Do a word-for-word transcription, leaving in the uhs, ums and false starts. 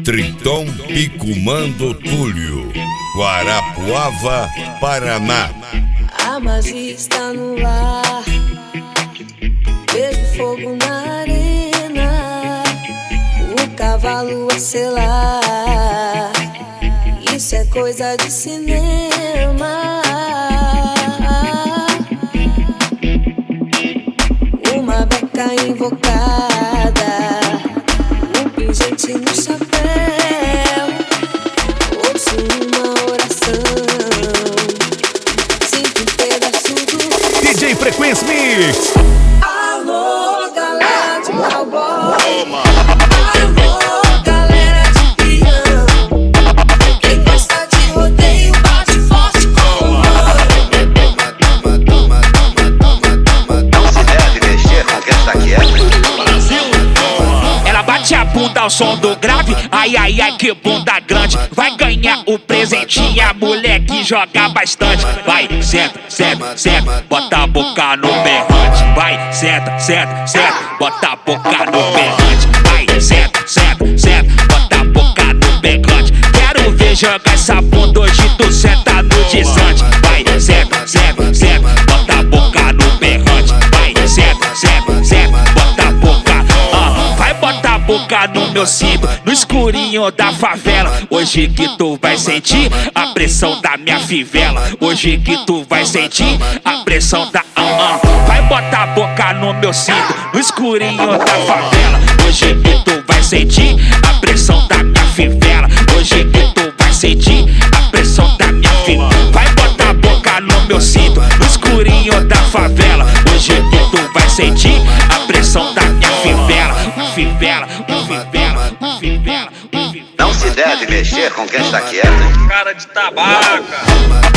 Triton Picumando Túlio, Guarapuava, Paraná. A magia está no ar, vejo fogo na arena, o cavalo a selar, isso é coisa de cinema. Uma beca invocada, um pingente no chapéu, ouço uma oração, sinto um pedaço do D J Frequência Mix. Alô, galera de cowboy. Alô, galera de peão. Quem gosta de rodeio bate forte com o Não se deve mexer com quem está quieto. Ela bate a bunda ao som do grave, ai ai ai que bunda grande. Vai ganhar o presentinho, a mulher que joga bastante. Vai, senta, senta, senta, bota a boca no berrante. Vai, senta, senta, senta, bota a boca no berrante. Vai, senta, senta, senta, bota a boca no berrante. Quero ver jogar essa bunda hoje, tu senta no desante. Vai, senta, senta, senta, bota a boca no berrante. Vai, senta, senta, senta, bota a boca. Ah, vai botar a boca no meu cinto, no escurinho da favela. Hoje que tu vai sentir a pressão da minha fivela. Hoje que tu vai sentir a pressão da ah, ah. Vai botar a boca no meu cinto, no escurinho da favela. Hoje que tu vai sentir a pressão da minha fivela. Hoje que tu vai sentir a pressão da minha fivela. Vai botar a boca no meu cinto, no escurinho da favela. Hoje que tu vai sentir a pressão da minha fivela. Fivela, fivela, fivela, fivela. Não se deve mexer com quem está quieto. Cara de tabaca.